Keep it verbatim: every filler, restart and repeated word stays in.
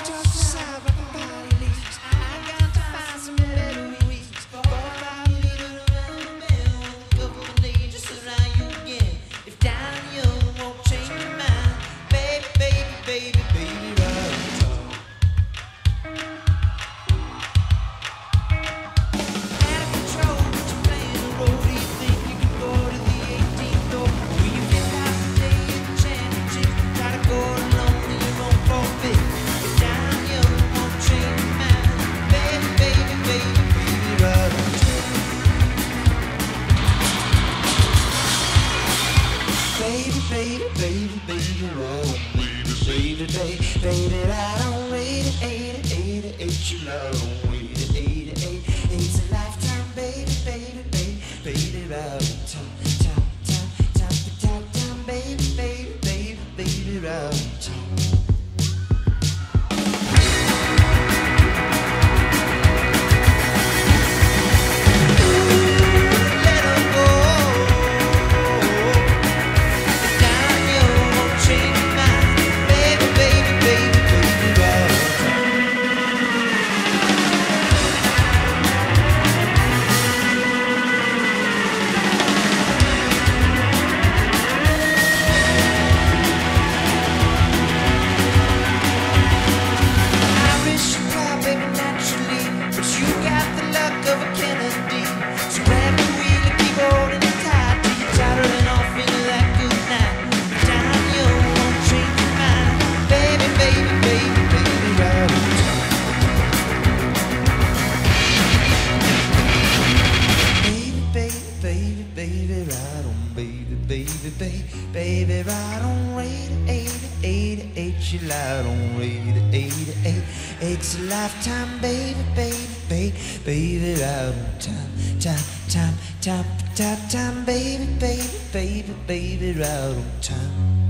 just decide what the body needs. I got to find some better weeks. Boy, I need it around the bend. Couple of days just around you again. If down you won't change your mind, baby, baby, baby, baby, right on time. Out of control, but you're playing the role. Do you think you can go to the eighteenth hole? Will you get out today in the championship? Try to go alone and you won't forfeit. If down you won't change your mind, baby, baby, baby, baby, right on time. Baby, baby, baby, baby, right on. Baby, baby, baby, right on. Rate it, eight it, eight it, eight you love. Rate it, eight it, eight, eight's a lifetime, baby, baby, baby, baby, right on time, time, time, time, time, time, baby, baby, baby, baby, right on time. Let her go. Down you won't change your mind, baby, baby, baby, baby, right on time. Irish and proud, baby, naturally, but you got the luck of a Kennedy. So grab the wheel and keep holding it tight till you're tottering off into that good night. But down you won't change your mind, baby, baby, baby, baby, right on time. Baby, baby, baby, baby, right on, baby, baby, baby, baby, right on. Rate it, eight it, eight it, eight you loud on. Rate it, eight it, eight, eight's a lifetime, baby, baby, baby, baby, right on time, time, time, time, time, time, baby, baby, baby, baby, right on time.